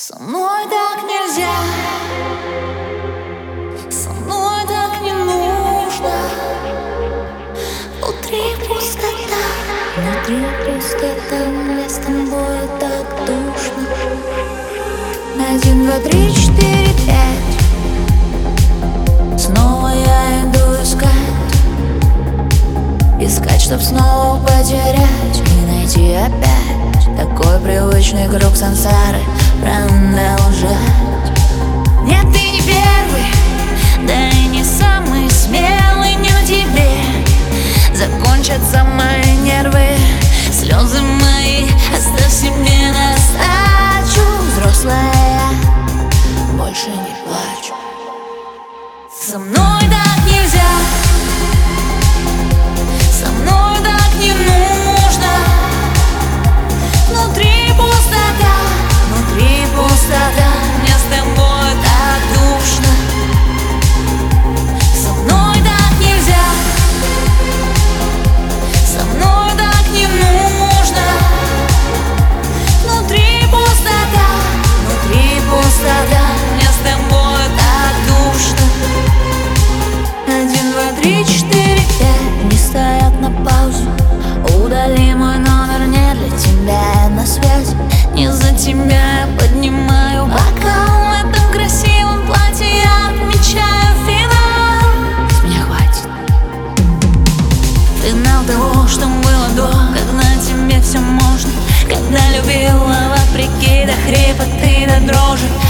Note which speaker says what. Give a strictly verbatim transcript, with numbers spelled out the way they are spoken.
Speaker 1: Со мной так нельзя, со мной так не нужно. Внутри пустота, внутри пустота, мне с тобой так душно. Один, два, три, четыре, пять. Снова я иду искать, искать, чтоб снова потерять и найти опять. Такой привычный круг сансары продолжать. Нет, ты не первый, да и не самый смелый. Не на тебе закончатся мои нервы, слезы мои оставь себе на сдачу. Взрослая, больше не плачу. Со мной так нельзя, со мной так не нужно. Внутри пустота, внутри пустота, мне с тобой так душно. Со мной так нельзя, со мной так не нужно. Внутри пустота, внутри пустота, мне с тобой так душно. Один, два, три, четыре, пять. Не стоят на паузе. Удали мой номер, не для тебя на связи. Не за тебя я поднимаю бокал в этом красивом платье. Я отмечаю финал. С меня хватит. Финал того, что было до, когда тебе все можно. Когда любила вопреки до хрипоты, до дрожи.